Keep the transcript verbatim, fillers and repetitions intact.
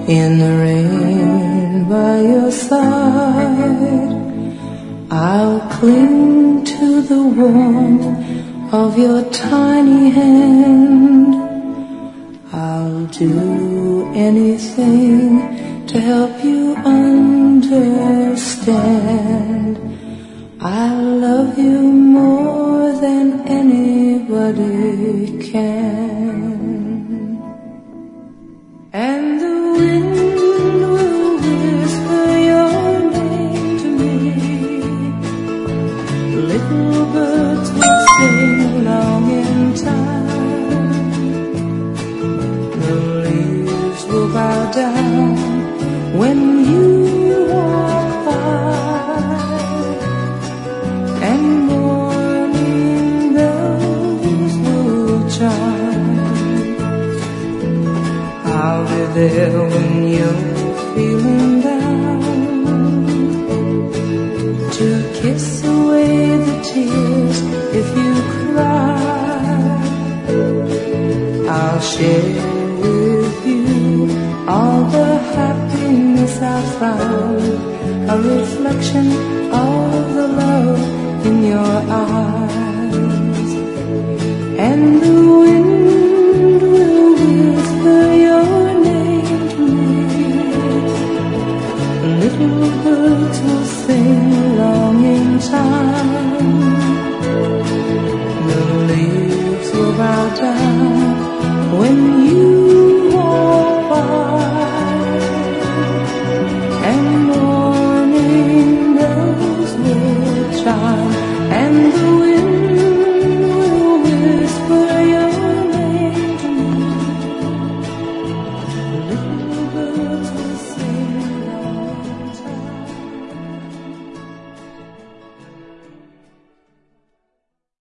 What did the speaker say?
In the rain by your side, I'll cling to the warmth of your tiny hand. I'll do anything to help you understand. I love you more than anybody can. And the wind will whisper your name to me. Little birds will sing along in time. The leaves will bow down when you walk by, and morning bells will chime. I'll be there when you're feeling down, to kiss away the tears if you cry. I'll share with you all the happiness I found, a reflection of the love in your eyes. And the